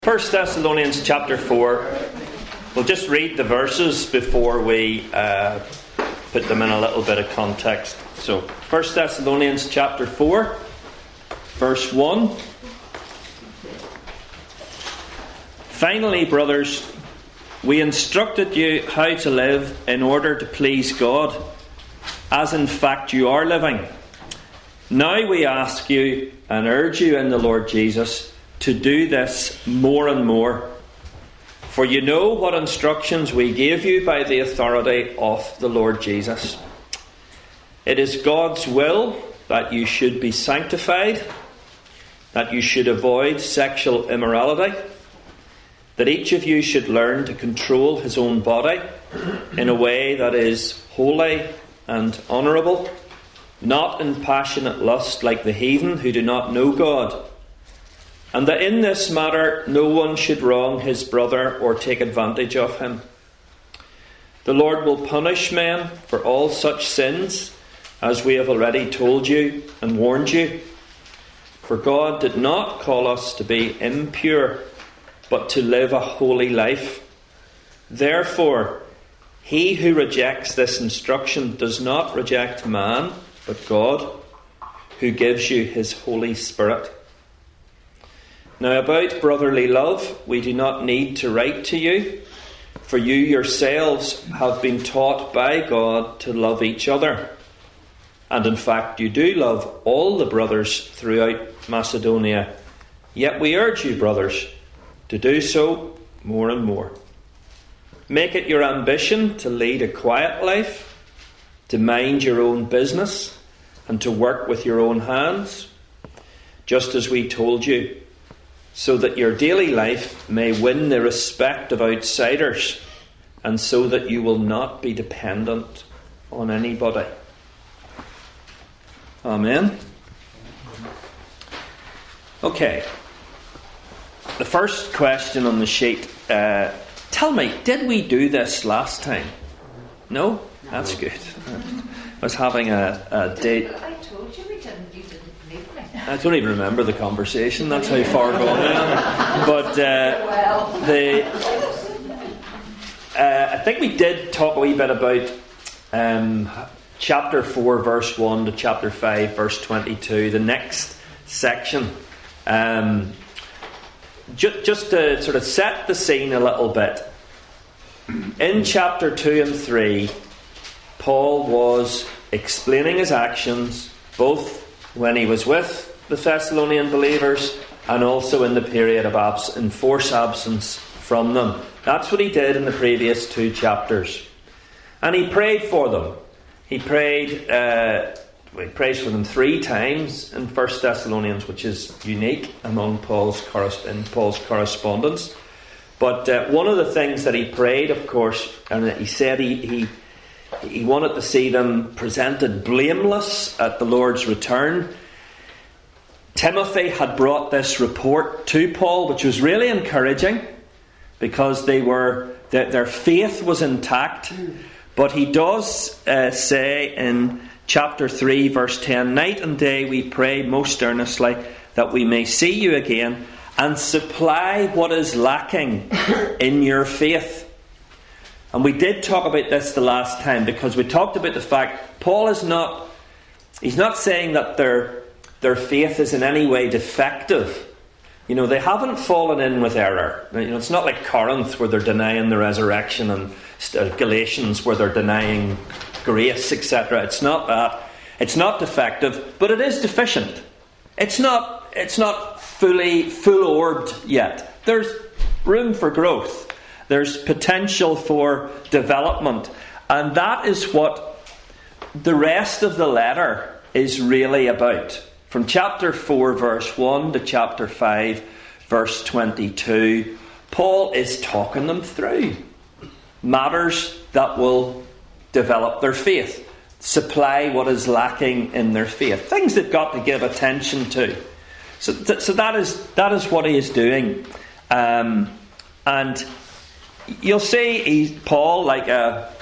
1 Thessalonians chapter 4. We'll just read the verses before we put them in a little bit of context. So, 1 Thessalonians chapter 4, verse 1. Finally, brothers, we instructed you how to live in order to please God, as in fact you are living. Now we ask you and urge you in the Lord Jesus to do this more and more. For you know what instructions we gave you by the authority of the Lord Jesus. It is God's will that you should be sanctified, that you should avoid sexual immorality, that each of you should learn to control his own body in a way that is holy and honourable, not in passionate lust like the heathen who do not know God. And that in this matter no one should wrong his brother or take advantage of him. The Lord will punish men for all such sins, as we have already told you and warned you. For God did not call us to be impure, but to live a holy life. Therefore, he who rejects this instruction does not reject man, but God, who gives you his Holy Spirit. Now about brotherly love, we do not need to write to you, for you yourselves have been taught by God to love each other. And in fact, you do love all the brothers throughout Macedonia. Yet we urge you, brothers, to do so more and more. Make it your ambition to lead a quiet life, to mind your own business, and to work with your own hands, just as we told you, so that your daily life may win the respect of outsiders, and so that you will not be dependent on anybody. Amen. Okay. The first question on the sheet. Tell me, did we do this last time? No? That's good. I was having a date. I told you we didn't. You didn't believe me. I don't even remember the conversation. That's how far gone I am. But I think we did talk a wee bit about chapter 4, verse 1 to chapter 5, verse 22. The next section. Just to sort of set the scene a little bit. In chapter 2 and 3, Paul was explaining his actions, both when he was with the Thessalonian believers and also in the period of enforced absence from them. That's what he did in the previous two chapters. And he prayed for them. He prays for them 3 times in 1 Thessalonians, which is unique among Paul's correspondence. But one of the things that he prayed, of course, and he said he wanted to see them presented blameless at the Lord's return. Timothy had brought this report to Paul, which was really encouraging, because their faith was intact. But he does say in chapter 3, verse 10, night and day we pray most earnestly that we may see you again and supply what is lacking in your faith. And we did talk about this the last time, because we talked about the fact Paul he's not saying that their faith is in any way defective. You know, they haven't fallen in with error. You know, it's not like Corinth where they're denying the resurrection, and Galatians where they're denying grace, etc. It's not that. It's not defective, but it is deficient. It's not fully full-orbed yet. There's room for growth. There's potential for development. And that is what the rest of the letter is really about. From chapter 4, verse 1 to chapter 5, verse 22, Paul is talking them through matters that will develop their faith, supply what is lacking in their faith, things they've got to give attention to. So that is what he is doing. And you'll see Paul, like a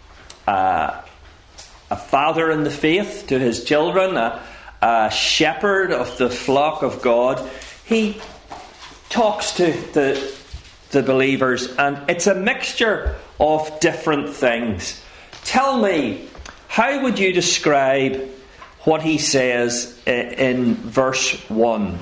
father in the faith to his children, a shepherd of the flock of God. He talks to the believers, and it's a mixture of different things. Tell me, how would you describe what he says in verse 1?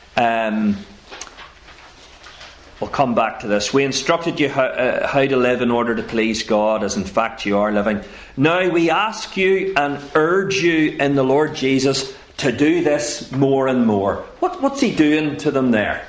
We'll come back to this. We instructed you how to live in order to please God, as in fact you are living. Now we ask you and urge you in the Lord Jesus to do this more and more. What's he doing to them there?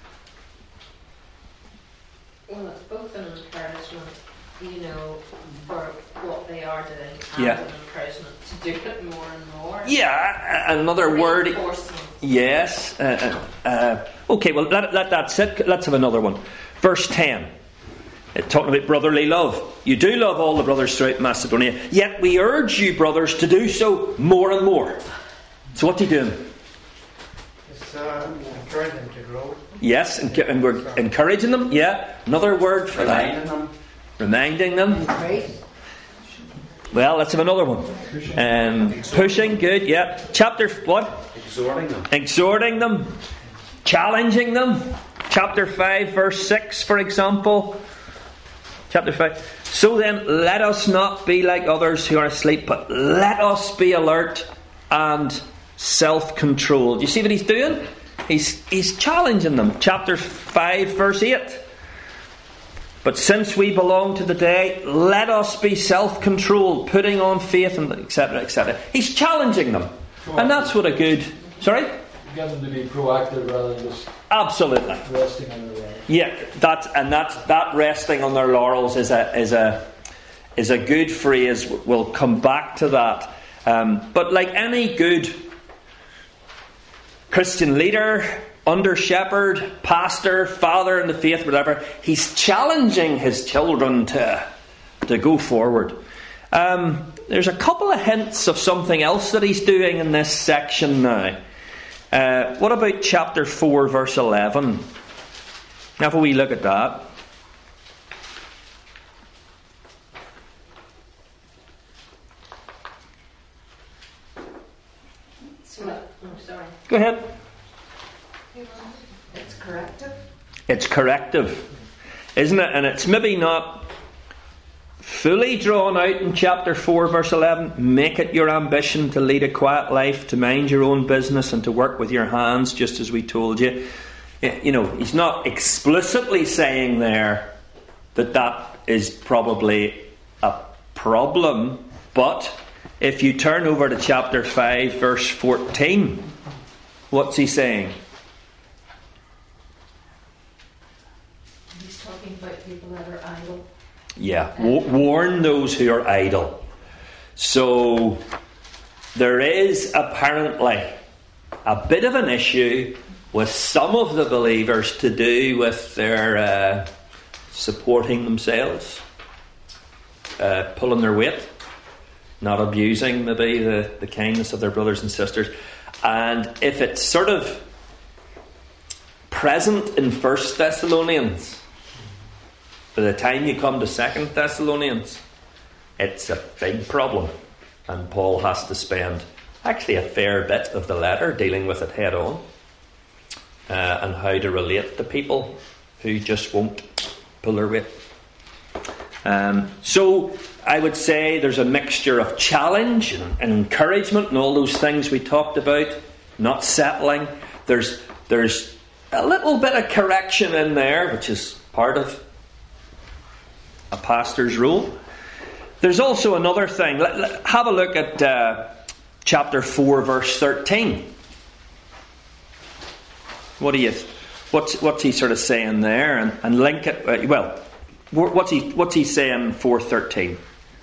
Well, it's both an encouragement, for what they are doing, and an encouragement to do it more and more. Yeah, another word. Yes. Okay, well, that's it. Let's have another one. Verse 10. Talking about brotherly love. You do love all the brothers throughout Macedonia, yet we urge you, brothers, to do so more and more. So what's he doing? It's encouraging them to grow. Yes, and we're encouraging them. Yeah, another word for that. Reminding them. Well, let's have another one. Pushing, good, yeah. Chapter what? Exhorting them. Challenging them. Chapter 5, verse 6, for example. Chapter 5. So then, let us not be like others who are asleep, but let us be alert and self-controlled. You see what he's doing? He's challenging them. Chapter 5, verse 8. But since we belong to the day, let us be self-controlled, putting on faith, and etc., etc. He's challenging them. And that's what a good... Sorry? Get them to be proactive rather than just... Absolutely. Resting on their laurels. Yeah, that resting on their laurels is a good phrase. We'll come back to that. But like any good Christian leader, under shepherd, pastor, father in the faith, whatever, he's challenging his children to go forward. There's a couple of hints of something else that he's doing in this section now. What about chapter 4, verse 11? Have a wee look at that. Sorry. Go ahead. It's corrective. It's corrective, isn't it? And it's maybe not fully drawn out in chapter 4, verse 11. Make it your ambition to lead a quiet life, to mind your own business, and to work with your hands, just as we told you. He's not explicitly saying there that is probably a problem, but if you turn over to chapter 5, verse 14, what's he saying? He's talking about people that are idle. Yeah, warn those who are idle. So there is apparently a bit of an issue with some of the believers to do with their supporting themselves, pulling their weight, not abusing maybe the kindness of their brothers and sisters. And if it's sort of present in 1 Thessalonians, by the time you come to 2 Thessalonians, it's a big problem. And Paul has to spend actually a fair bit of the letter dealing with it head on. And how to relate to people who just won't pull their weight. So I would say there's a mixture of challenge and encouragement and all those things we talked about. Not settling. There's a little bit of correction in there, which is part of a pastor's role. There's also another thing. Have a look at chapter 4, verse 13. What's he sort of saying there, and link it? What's he saying? 4:13.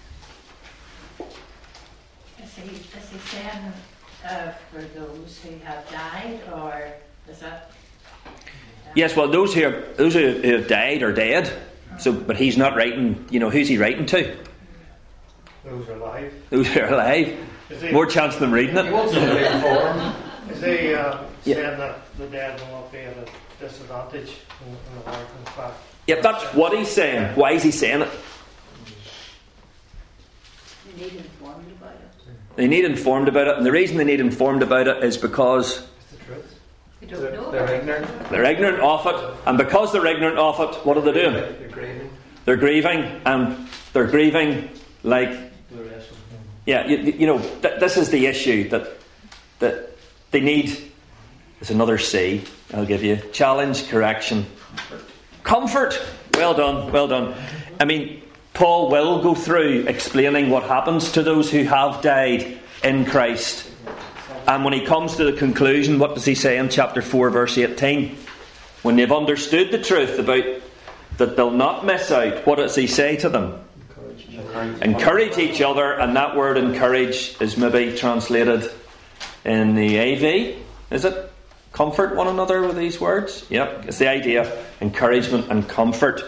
Is he saying for those who have died, or is that? Yes, well, those who have died are dead. So, but he's not writing. Who's he writing to? Those are alive. Those who are alive. More chance of them reading it. He wants them to be informed. Is he saying that the dead will not be at a disadvantage in the world, in fact? Yeah, that's what he's saying. Why is he saying it? They need informed about it. They need informed about it, and the reason they need informed about it is because It's the truth. They don't know. They're ignorant. They're ignorant of it, and because they're ignorant of it, what are they doing? They're grieving. They're grieving, and they're grieving like... The rest of them. Yeah, this is the issue that they need. There's another C I'll give you. Challenge, correction, comfort. Well done, well done. I mean, Paul will go through explaining what happens to those who have died in Christ. And when he comes to the conclusion, what does he say in chapter 4, verse 18? When they've understood the truth about that they'll not miss out, what does he say to them? Encourage each other, and that word encourage is maybe translated in the AV, is it? Comfort one another with these words? Yep, it's the idea of encouragement and comfort.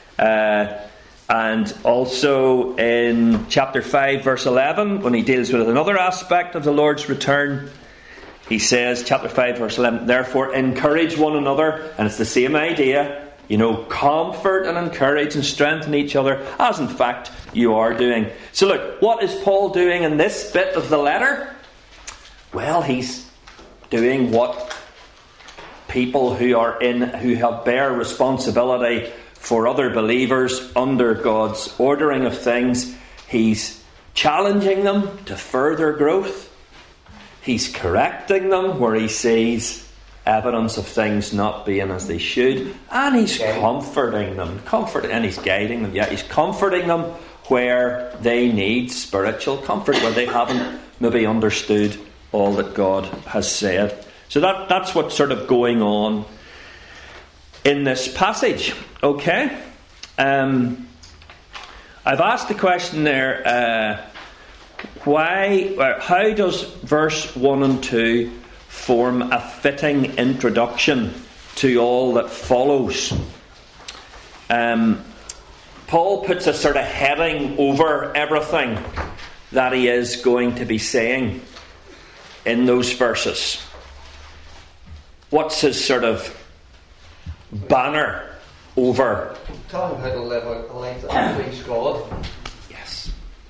And also in chapter 5 verse 11, when he deals with another aspect of the Lord's return, he says, chapter 5 verse 11, therefore encourage one another, and it's the same idea, comfort and encourage and strengthen each other, as in fact you are doing. So look, what is Paul doing in this bit of the letter? Well, he's doing what people who bear responsibility for other believers under God's ordering of things. He's challenging them to further growth. He's correcting them where he sees evidence of things not being as they should, and he's comforting them, and he's guiding them. Yeah, he's comforting them where they need spiritual comfort, where they haven't maybe understood all that God has said. So that's what's sort of going on in this passage. Okay? I've asked the question there, how does verse 1 and 2 form a fitting introduction to all that follows? Paul puts a sort of heading over everything that he is going to be saying in those verses. What's his sort of banner over? Tell them how to live out a life that please God. Yes.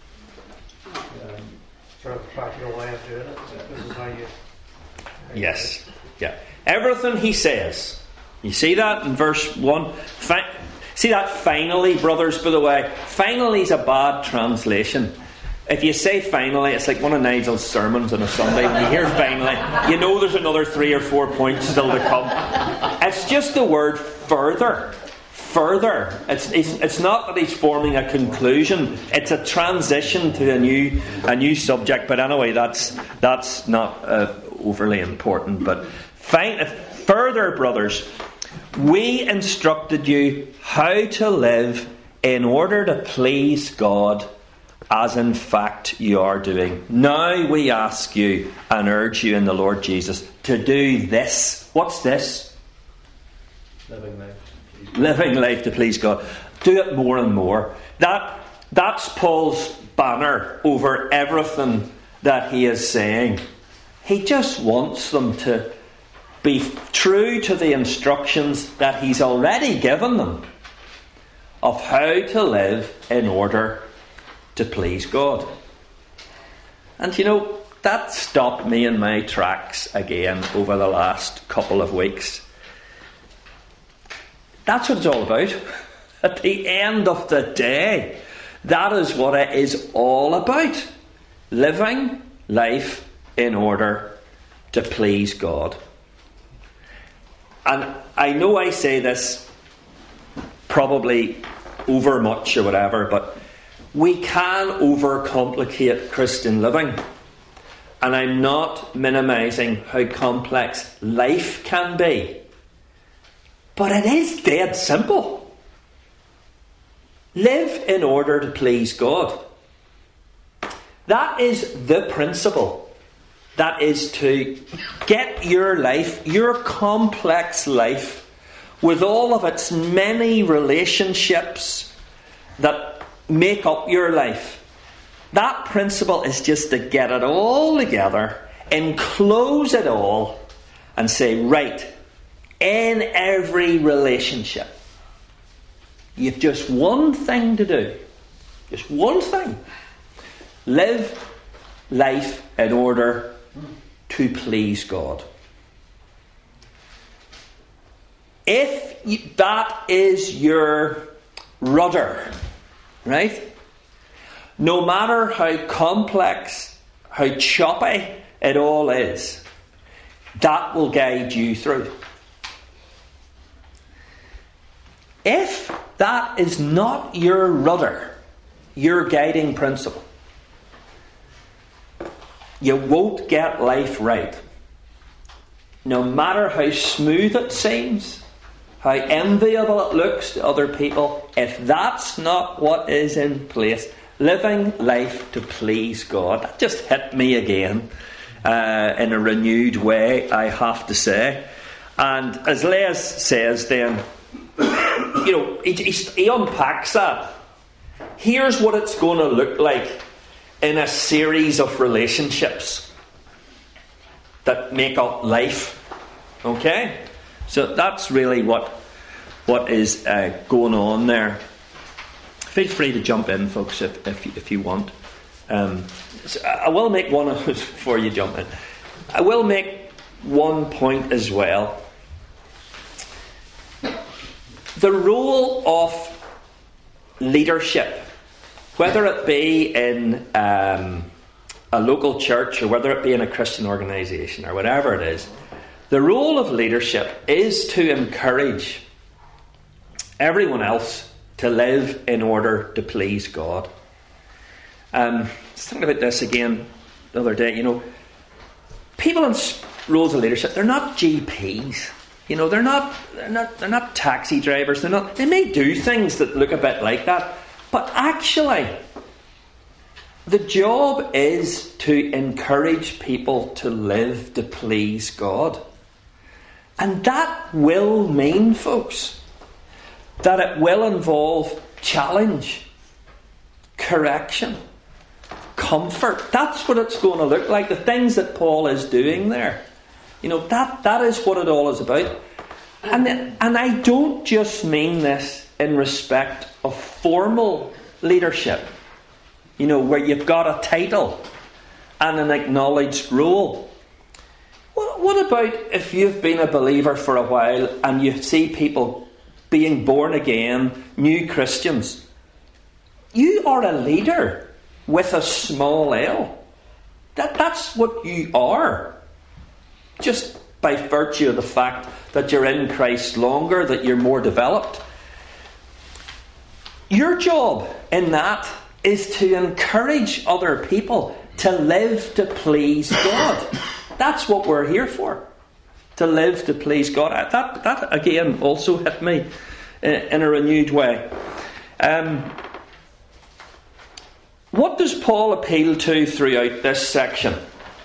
Sort of practical way of doing it. This is how you... Yes. Yeah. Everything he says. You see that in verse 1? See that finally, brothers, by the way? Finally is a bad translation. If you say finally, it's like one of Nigel's sermons on a Sunday. When you hear finally, you know there's another 3 or 4 points still to come. It's just the word further. Further. It's not that he's forming a conclusion. It's a transition to a new subject. But anyway, that's not overly important. But further, brothers, we instructed you how to live in order to please God, as in fact you are doing. Now we ask you and urge you in the Lord Jesus to do this. What's this? Living life. Living life to please God. Do it more and more. That's Paul's banner over everything that he is saying. He just wants them to be true to the instructions that he's already given them of how to live in order to please God. And that stopped me in my tracks again over the last couple of weeks. That's what it's all about. At the end of the day, that is what it is all about. Living life in order to please God. And I know I say this probably over much or whatever, but we can overcomplicate Christian living. And I'm not minimising how complex life can be. But it is dead simple. Live in order to please God. That is the principle. That is to get your life, your complex life, with all of its many relationships that make up your life. That principle is just to get it all together, enclose it all, and say, right, in every relationship, you've just one thing to do. Just one thing. Live life in order to please God. if that is your rudder, right? No matter how complex, how choppy it all is, that will guide you through. If that is not your rudder, your guiding principle, you won't get life right. No matter how smooth it seems, how enviable it looks to other people, if that's not what is in place, living life to please God, that just hit me again in a renewed way, I have to say. And as Les says then, he unpacks that. Here's what it's going to look like in a series of relationships that make up life. Okay? So that's really what is going on there. Feel free to jump in, folks, if you want. So I will make one before you jump in. I will make one point as well. The role of leadership, whether it be in a local church or whether it be in a Christian organisation or whatever it is, the role of leadership is to encourage everyone else to live in order to please God. I was thinking about this again the other day. People in roles of leadership, they're not GPs. They're not taxi drivers. They may do things that look a bit like that, but actually, the job is to encourage people to live to please God. And that will mean, folks, that it will involve challenge, correction, comfort. That's what it's going to look like. The things that Paul is doing there. That is what it all is about. And I don't just mean this in respect of formal leadership, where you've got a title and an acknowledged role. What about if you've been a believer for a while and you see people being born again, new Christians? You are a leader with a small L. That's what you are. Just by virtue of the fact that you're in Christ longer, that you're more developed. Your job in that is to encourage other people to live to please God. That's what we're here for. To live to please God. That again also hit me in a renewed way. What does Paul appeal to throughout this section?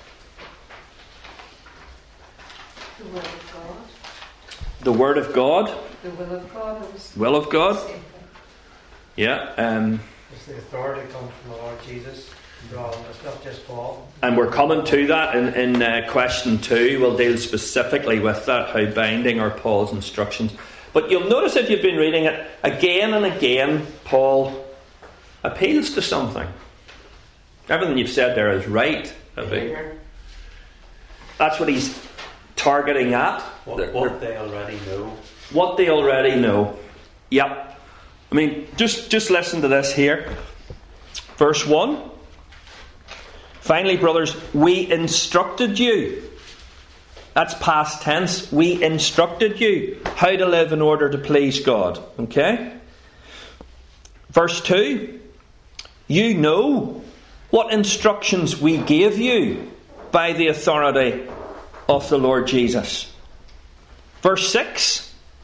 The Word of God. The will of God. Will of God. Yeah. It's the authority comes from the Lord Jesus. It's not just Paul. And we're coming to that in question 2. We'll deal specifically with that, how binding are Paul's instructions. But you'll notice if you've been reading it, again and again, Paul appeals to something. Everything you've said there is right. That's what he's targeting at. What they already know. What they already know. Yep. I mean, just listen to this here. Verse 1. Finally, brothers, we instructed you. That's past tense. We instructed you how to live in order to please God. Okay? Verse 2. You know what instructions we gave you by the authority of the Lord Jesus. Verse 6.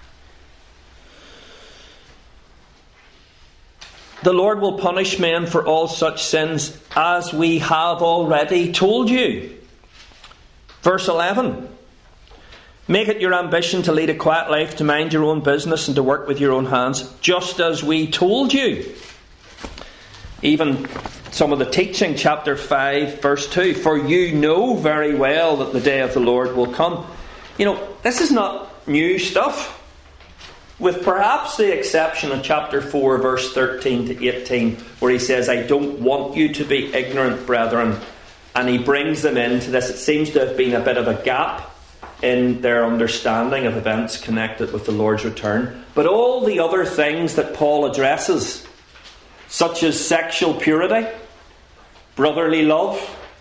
The Lord will punish men for all such sins as we have already told you. Verse 11. Make it your ambition to lead a quiet life, to mind your own business and to work with your own hands, just as we told you. Even some of the teaching, chapter 5, verse 2. For you know very well that the day of the Lord will come. This is not new stuff. With perhaps the exception of chapter 4, verse 13 to 18, where he says, I don't want you to be ignorant, brethren. And he brings them into this. It seems to have been a bit of a gap in their understanding of events connected with the Lord's return. But all the other things that Paul addresses, such as sexual purity, brotherly love,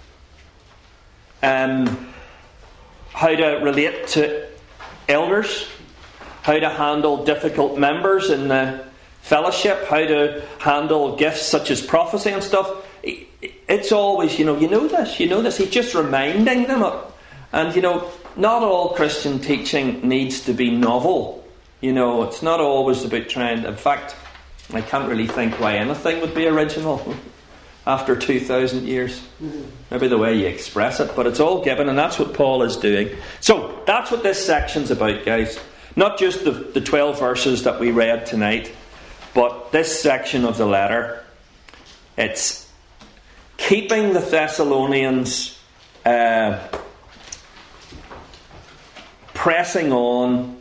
how to relate to elders, how to handle difficult members in the fellowship, how to handle gifts such as prophecy and stuff, it's always, you know this. He's just reminding them of. And, not all Christian teaching needs to be novel. It's not always about trying. In fact, I can't really think why anything would be original after 2,000 years. Maybe the way you express it, but it's all given, and that's what Paul is doing. So, that's what this section's about, guys. Not just the 12 verses that we read tonight, but this section of the letter. It's keeping the Thessalonians pressing on,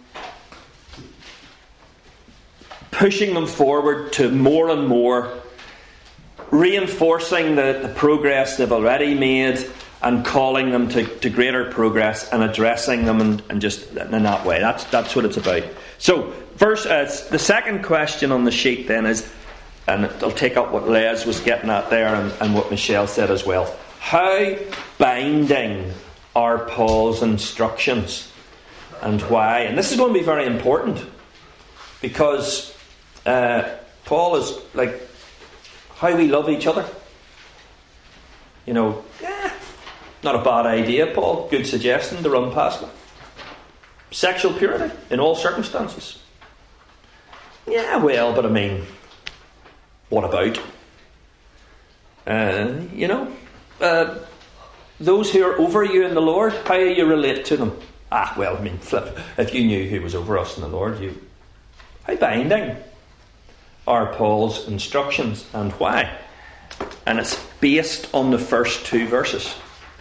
pushing them forward to more and more, reinforcing the progress they've already made, and calling them to greater progress, and addressing them and just in that way. That's what it's about. So, the second question on the sheet then is, and it'll take up what Les was getting at there and what Michelle said as well. How binding are Paul's instructions, and why? And this is going to be very important, because Paul is like how we love each other. Not a bad idea, Paul. Good suggestion to run past them. Sexual purity in all circumstances. Yeah, well, but I mean, what about? Those who are over you in the Lord, how do you relate to them? Well, I mean, flip. If you knew who was over us in the Lord, how binding are Paul's instructions, and why? And it's based on the first 2 verses.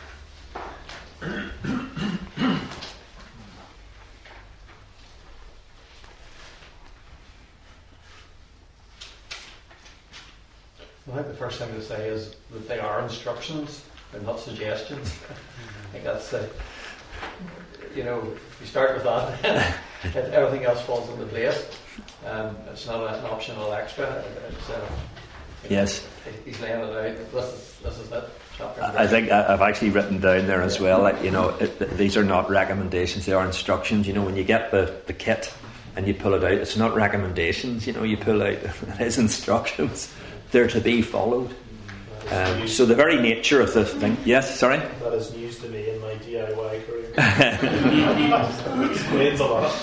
I think the first thing to say is that they are instructions and not suggestions. I think that's if you start with that, everything else falls into place. It's not an optional extra. Yes. He's laying it out. This is it. I think I've actually written down there as well. These are not recommendations; they are instructions. When you get the kit and you pull it out, it's not recommendations. You pull out it is instructions. They're to be followed. So the very nature of the thing. Yes, sorry. That is news to me in my DIY career. Explains a lot.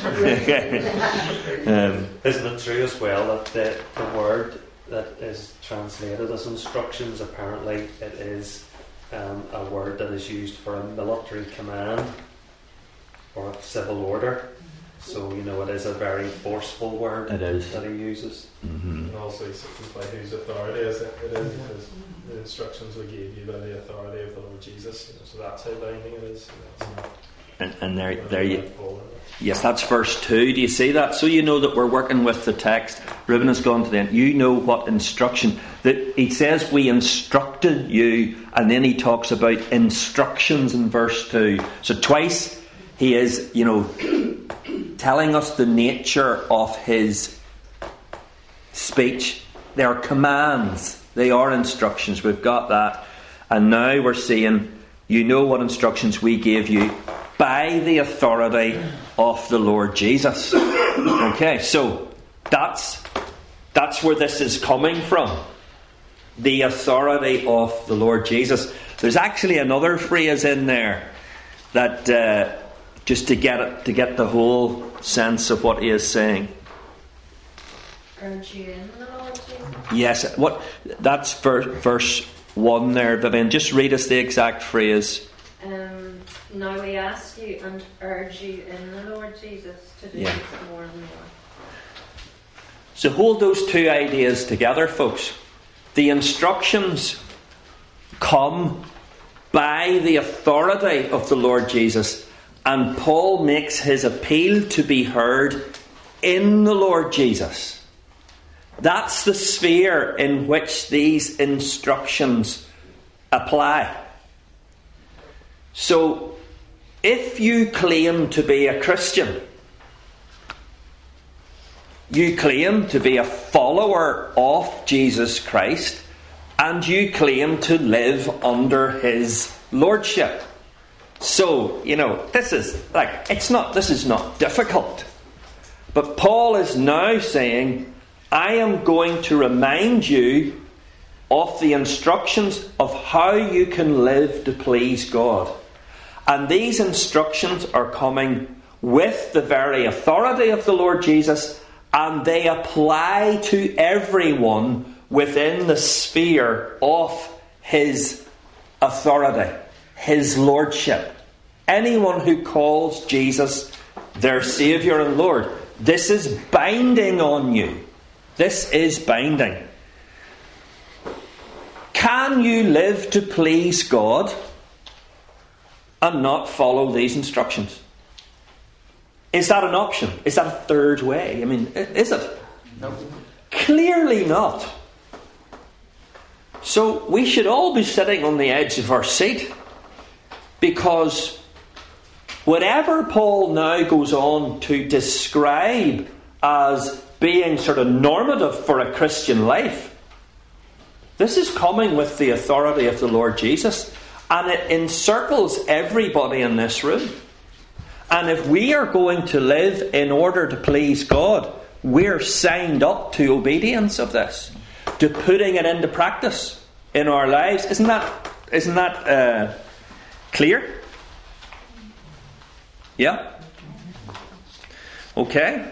Isn't it true as well that the word that is translated as instructions, apparently it is a word that is used for a military command or a civil order. So, it is a very forceful word it is. That he uses. Mm-hmm. And also he says by whose authority is it? It is because the instructions we gave you by the authority of the Lord Jesus. So that's how binding it is. And there you... Yes, that's verse 2. Do you see that? So you know that we're working with the text. Reuben has gone to the end. You know what instruction. That he says we instructed you, and then he talks about instructions in verse 2. So twice he is, telling us the nature of his speech. They are commands. They are instructions. We've got that. And now we're saying, you know what instructions we gave you by the authority of the Lord Jesus. Okay, so that's where this is coming from. The authority of the Lord Jesus. There's actually another phrase in there that just to get the whole sense of what he is saying. Urge you in the Lord Jesus. Yes, that's verse 1 there, Vivian. Just read us the exact phrase. Now we ask you and urge you in the Lord Jesus to do this more and more. So hold those two ideas together, folks. The instructions come by the authority of the Lord Jesus, and Paul makes his appeal to be heard in the Lord Jesus. That's the sphere in which these instructions apply. So if you claim to be a Christian, you claim to be a follower of Jesus Christ, and you claim to live under His lordship. So, this is not difficult. But Paul is now saying, I am going to remind you of the instructions of how you can live to please God. And these instructions are coming with the very authority of the Lord Jesus, and they apply to everyone within the sphere of His authority, His lordship. Anyone who calls Jesus their Saviour and Lord. This is binding on you. This is binding. Can you live to please God and not follow these instructions? Is that an option? Is that a third way? Is it? No. Clearly not. So we should all be sitting on the edge of our seat, because whatever Paul now goes on to describe as being sort of normative for a Christian life, this is coming with the authority of the Lord Jesus, and it encircles everybody in this room. And if we are going to live in order to please God, we're signed up to obedience of this, to putting it into practice in our lives. Isn't that clear? Yeah? Okay.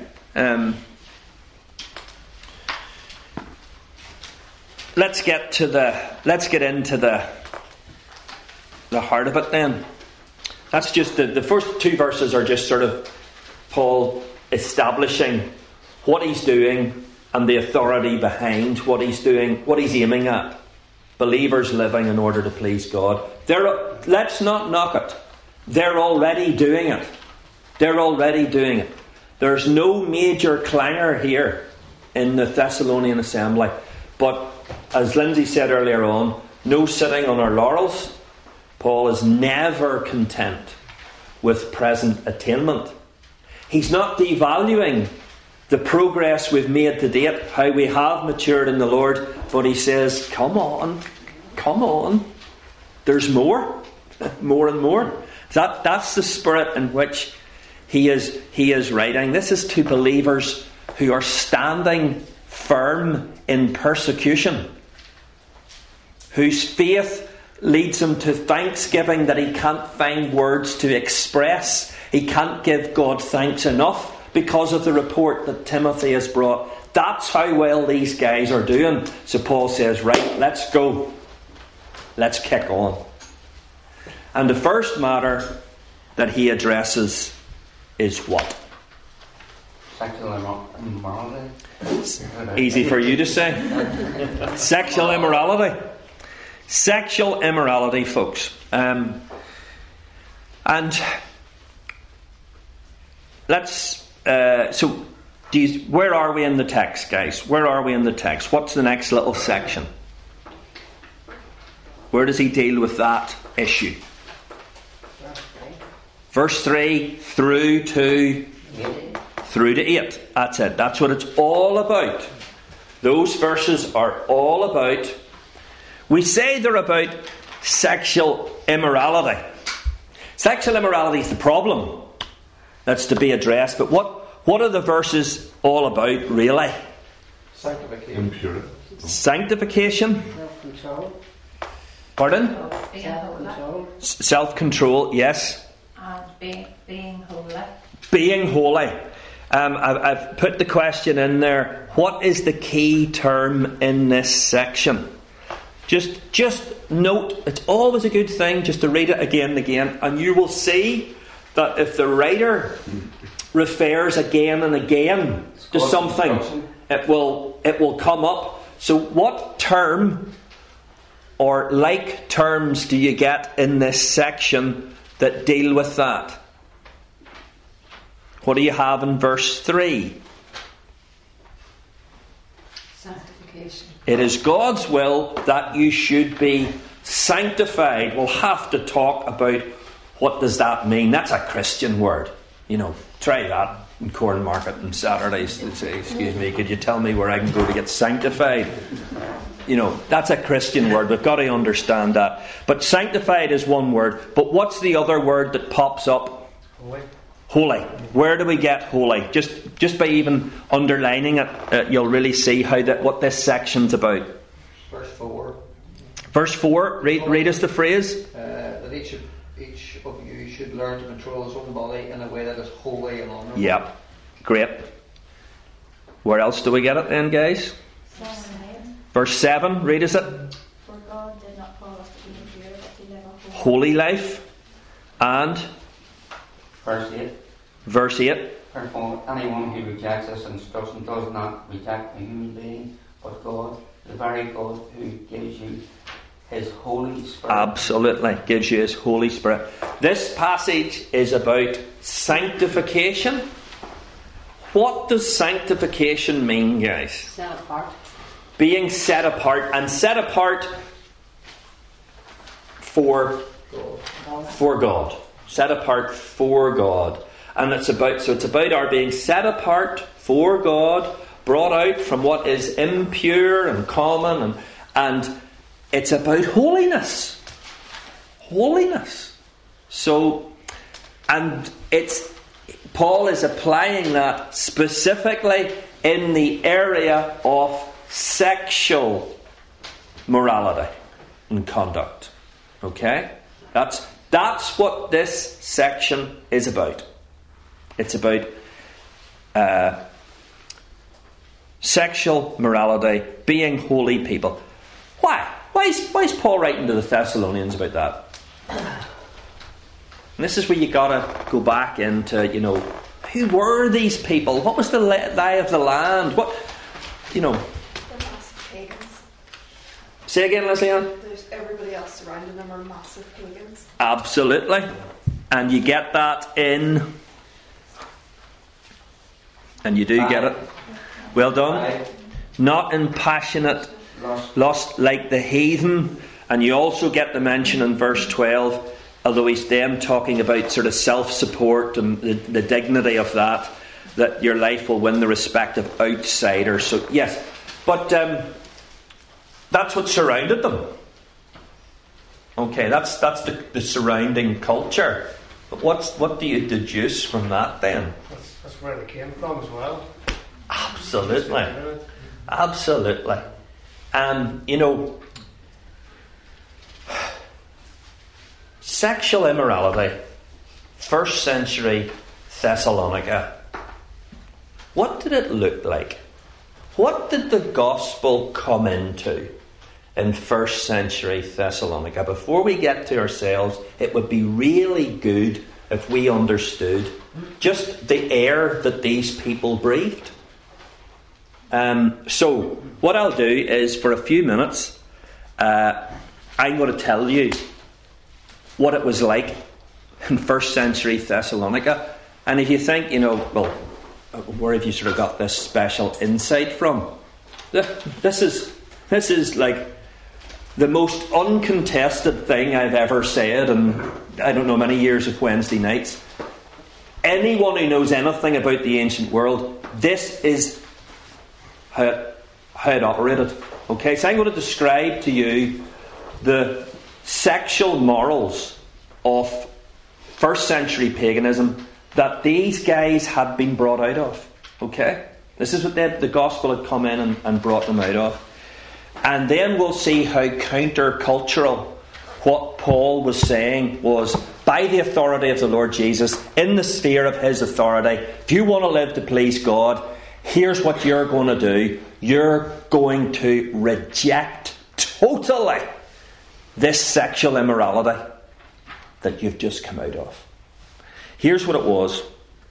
Let's get into the heart of it then. That's just the first two verses are just sort of Paul establishing what he's doing and the authority behind what he's doing, what he's aiming at. Believers living in order to please God. Let's not knock it. They're already doing it. They're already doing it. There's no major clangor here in the Thessalonian assembly. But as Lindsay said earlier on, no sitting on our laurels. Paul is never content with present attainment. He's not devaluing the progress we've made to date, how we have matured in the Lord, but he says, come on, there's more and more. That's the spirit in which he is writing. This is to believers who are standing firm in persecution, whose faith leads him to thanksgiving that he can't find words to express. He can't give God thanks enough because of the report that Timothy has brought. That's how well these guys are doing. So Paul says, right, let's go. Let's kick on. And the first matter that he addresses is what? Sexual immorality. Easy for you to say. Sexual immorality. Sexual immorality, folks. And let's... where are we in the text, guys? Where are we in the text? What's the next little section? Where does he deal with that issue? Verse 3 through to 8. That's it. That's what it's all about. Those verses are all about... We say they're about sexual immorality. Sexual immorality is the problem that's to be addressed. But what are the verses all about, really? Sanctification. Impurity. Sanctification. Self-control. Pardon? Self-control. Self-control, yes. And being holy. Being holy. I've put the question in there. What is the key term in this section? Just note, it's always a good thing just to read it again and again, and you will see that if the writer refers again and again to something, it will come up. So what term or like terms do you get in this section that deal with that? What do you have in verse 3? Sanctification. It is God's will that you should be sanctified. We'll have to talk about What does that mean? That's a Christian word. Try that in Corn Market on Saturdays. Say, excuse me, could you tell me where I can go to get sanctified? That's a Christian word. We've got to understand that. But sanctified is one word. But what's the other word that pops up? Holy. Holy. Where do we get holy? Just by even underlining it, you'll really see what this section's about. Verse 4. Verse 4, read us the phrase. That each of you should learn to control his own body in a way that is holy and honourable. Yeah, great. Where else do we get it then, guys? Verse 7, read us it. For God did not call us to be impure, but to live a Holy life. And Verse 8. Verse 8. Therefore, anyone who rejects this instruction does not reject a human being, but God, the very God who gives you His Holy Spirit. Absolutely, gives you His Holy Spirit. This passage is about sanctification. What does sanctification mean, guys? Set apart. Being set apart, and set apart for God. Set apart for God. And it's about our being set apart for God, brought out from what is impure and common, and it's about holiness. Holiness. So, and Paul is applying that specifically in the area of sexual morality and conduct. Okay? That's what this section is about. It's about sexual morality, being holy people. Why? Why is Paul writing to the Thessalonians about that? And this is where you gotta go back into, who were these people? What was the lie of the land? The massive pagans. Say again, Leslie-Ann? Everybody else surrounding them are massive pagans. Absolutely. And you get that in... And you do get it. Well done. Not in passionate lust like the heathen. And you also get the mention in verse 12, although he's then talking about sort of self-support and the dignity of that your life will win the respect of outsiders. So, yes. But that's what surrounded them. Okay, that's the surrounding culture. But what do you deduce from that then? That's where they came from as well. Absolutely. Absolutely. And, sexual immorality, 1st century Thessalonica. What did it look like? What did the gospel come into in 1st century Thessalonica? Before we get to ourselves, it would be really good if we understood just the air that these people breathed. So, what I'll do is, for a few minutes, I'm going to tell you what it was like in 1st century Thessalonica. And if you think, where have you sort of got this special insight from? This is like the most uncontested thing I've ever said, and I don't know, many years of Wednesday nights. Anyone who knows anything about the ancient world, this is how it operated. Okay, so I'm going to describe to you the sexual morals of 1st century paganism that these guys had been brought out of. Okay? This is what the gospel had come in and brought them out of. And then we'll see how counter-cultural what Paul was saying was, by the authority of the Lord Jesus, in the sphere of his authority, if you want to live to please God, here's what you're going to do. You're going to reject totally this sexual immorality that you've just come out of. Here's what it was.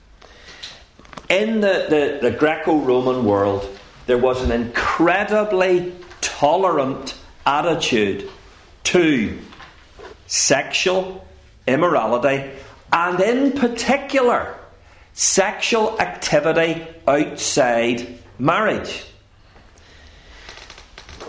In the Greco-Roman world, there was an incredibly tolerant attitude to sexual immorality, and in particular, sexual activity outside marriage.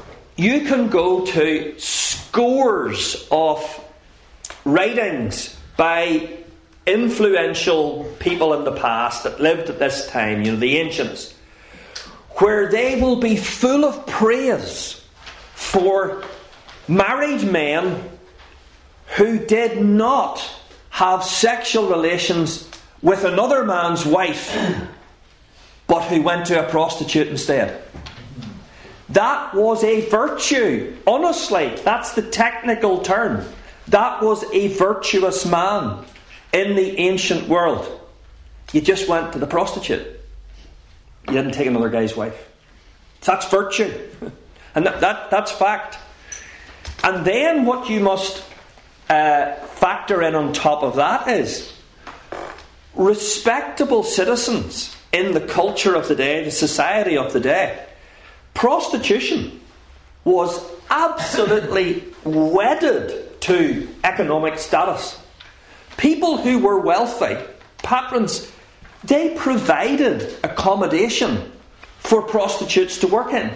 You can go to scores of writings by influential people in the past that lived at this time, the ancients, where they will be full of praise for married men who did not have sexual relations with another man's wife, but who went to a prostitute instead. That was a virtue. Honestly, that's the technical term. That was a virtuous man in the ancient world. You just went to the prostitute. You didn't take another guy's wife. That's virtue. And that's fact. And then what you must factor in on top of that is respectable citizens in the culture of the day, the society of the day. Prostitution was absolutely wedded to economic status. People who were wealthy, patrons, they provided accommodation for prostitutes to work in.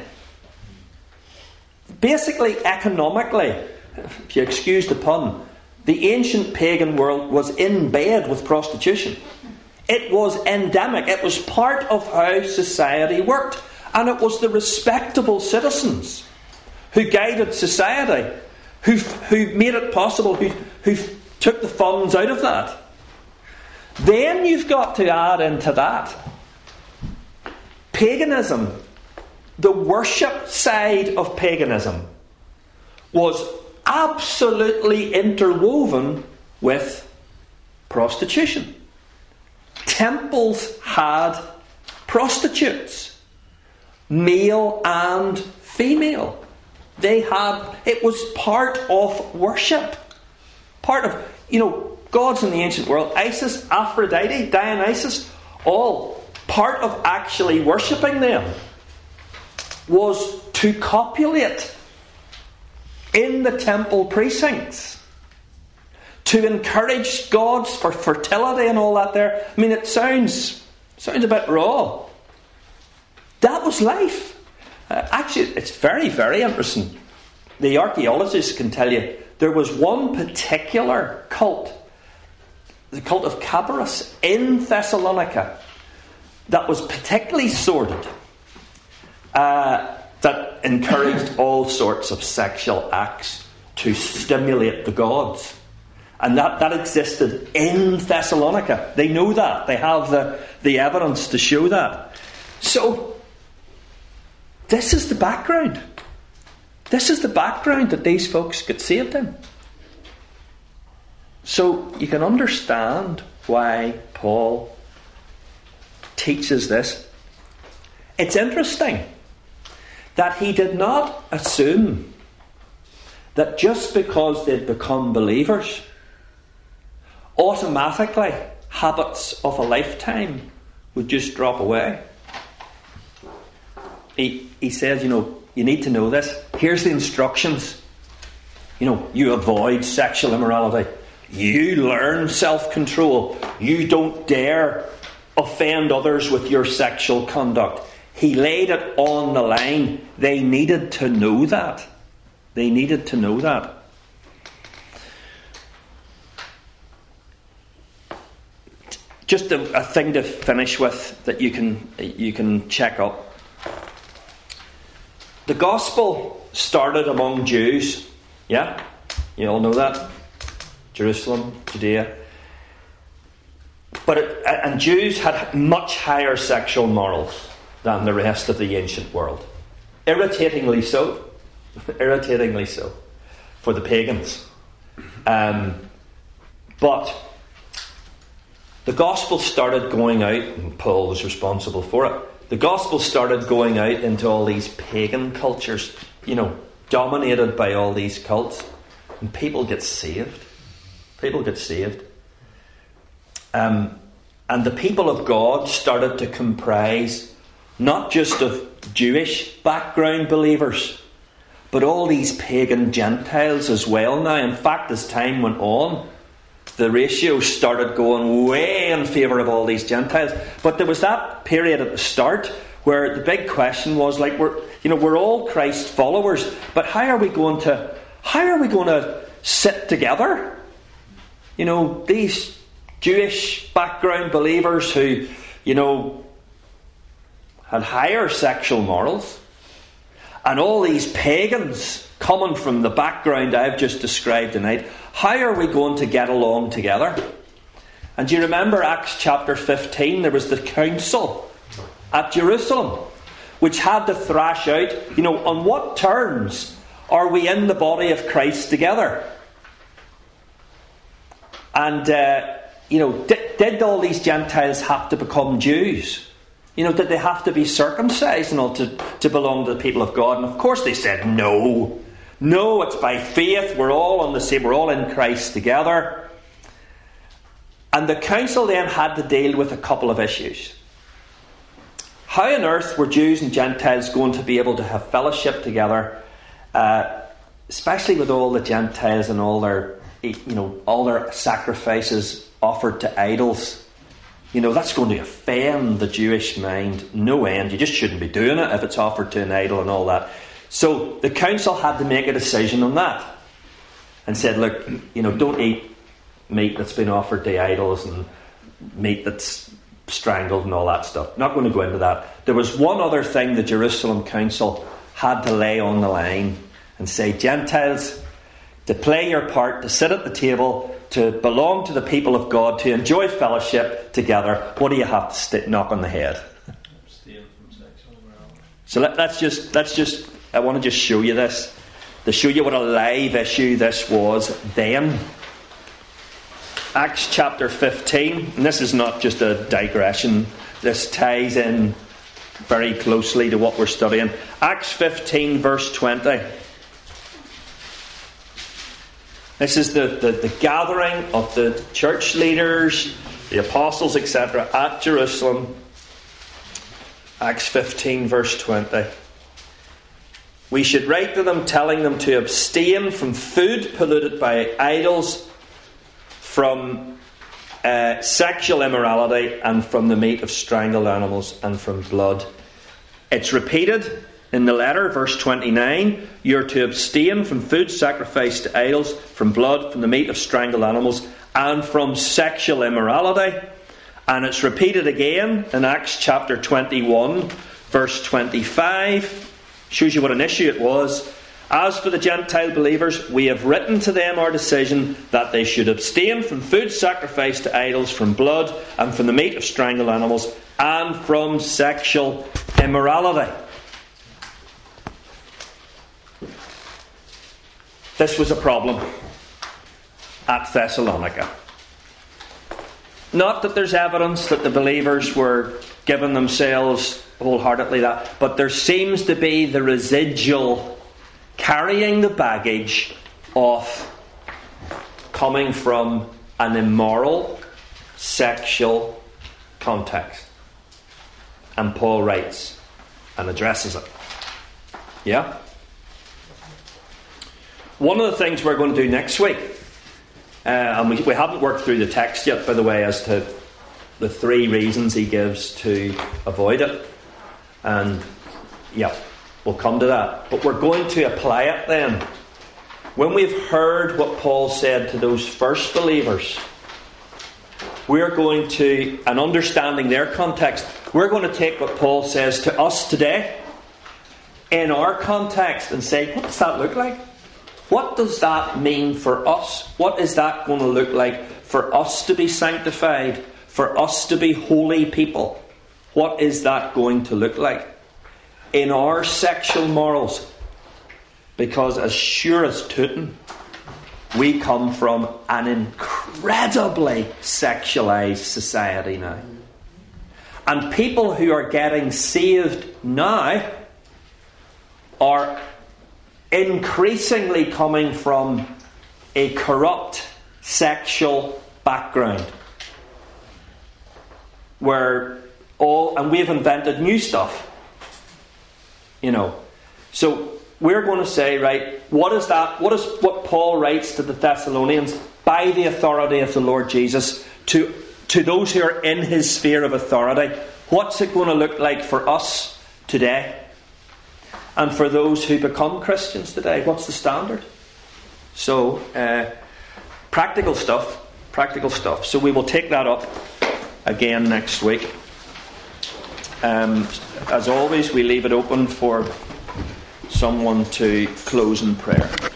Basically, economically, if you excuse the pun, the ancient pagan world was in bed with prostitution. It was endemic. It was part of how society worked. And it was the respectable citizens who guided society, who made it possible, who took the funds out of that. Then you've got to add into that paganism. The worship side of paganism was absolutely interwoven with prostitution. Temples had prostitutes, male and female. It was part of worship. Part of, gods in the ancient world, Isis, Aphrodite, Dionysus, all part of actually worshipping them was to copulate in the temple precincts, to encourage gods for fertility and all that there. I mean, it sounds a bit raw. That was life. Actually, it's very, very interesting. The archaeologists can tell you there was one particular cult, the cult of Cabirus in Thessalonica, that was particularly sordid, that encouraged all sorts of sexual acts to stimulate the gods. And that existed in Thessalonica. They know that. They have the evidence to show that. So, this is the background. This is the background that these folks got saved in. So you can understand why Paul teaches this. It's interesting that he did not assume that just because they'd become believers, automatically habits of a lifetime would just drop away. He says, you need to know this. Here's the instructions. You avoid sexual immorality. You learn self-control. You don't dare offend others with your sexual conduct. He laid it on the line. They needed to know that. They needed to know that. Just a thing to finish with that you can check up. The gospel started among Jews. Yeah? You all know that? Jerusalem, Judea. And Jews had much higher sexual morals than the rest of the ancient world. Irritatingly so. Irritatingly so. For the pagans. But the gospel started going out, and Paul was responsible for it. The gospel started going out into all these pagan cultures, dominated by all these cults. And people get saved. People get saved. And the people of God started to comprise not just of Jewish background believers, but all these pagan Gentiles as well now. In fact, as time went on, the ratio started going way in favour of all these Gentiles. But there was that period at the start where the big question was, we're all Christ followers, but how are we going to sit together? these Jewish background believers who, had higher sexual morals, and all these pagans coming from the background I've just described tonight, how are we going to get along together? And do you remember Acts chapter 15? There was the council at Jerusalem, which had to thrash out, on what terms are we in the body of Christ together? And, did all these Gentiles have to become Jews? Did they have to be circumcised in order to belong to the people of God? And of course they said no. No, it's by faith. We're all on the same. We're all in Christ together. And the council then had to deal with a couple of issues. How on earth were Jews and Gentiles going to be able to have fellowship together, especially with all the Gentiles and all their sacrifices offered to idols? That's going to offend the Jewish mind no end. You just shouldn't be doing it if it's offered to an idol and all that. So the council had to make a decision on that and said, look, don't eat meat that's been offered to idols and meat that's strangled and all that stuff. Not going to go into that. There was one other thing the Jerusalem council had to lay on the line and say, Gentiles, to play your part, to sit at the table, to belong to the people of God, to enjoy fellowship together, what do you have to knock on the head? Abstain from sexual immorality. So let's just I want to just show you this, to show you what a live issue this was then. Acts chapter 15, and this is not just a digression, this ties in very closely to what we're studying. Acts 15 verse 20. This is the gathering of the church leaders, the apostles, etc. at Jerusalem. Acts 15 verse 20. We should write to them telling them to abstain from food polluted by idols, from sexual immorality, and from the meat of strangled animals, and from blood. It's repeated in the letter, verse 29, you're to abstain from food sacrificed to idols, from blood, from the meat of strangled animals, and from sexual immorality. And it's repeated again in Acts chapter 21, verse 25. Shows you what an issue it was. As for the Gentile believers, we have written to them our decision that they should abstain from food sacrificed to idols, from blood, and from the meat of strangled animals, and from sexual immorality. This was a problem at Thessalonica. Not that there's evidence that the believers were giving themselves wholeheartedly that, but there seems to be the residual carrying the baggage of coming from an immoral sexual context. And Paul writes and addresses it. Yeah? One of the things we're going to do next week, and we haven't worked through the text yet, by the way, as to the 3 reasons he gives to avoid it. And, yeah, we'll come to that. But we're going to apply it then. When we've heard what Paul said to those first believers, we're going to, and understanding their context, we're going to take what Paul says to us today in our context and say, what does that look like? What does that mean for us? What is that going to look like for us to be sanctified? For us to be holy people? What is that going to look like in our sexual morals? Because as sure as tootin', we come from an incredibly sexualised society now. And people who are getting saved now are increasingly coming from a corrupt sexual background. And we've invented new stuff. So we're going to say, right, what is what Paul writes to the Thessalonians by the authority of the Lord Jesus to those who are in his sphere of authority? What's it going to look like for us today? And for those who become Christians today, what's the standard? So, practical stuff. Practical stuff. So we will take that up again next week. As always, we leave it open for someone to close in prayer.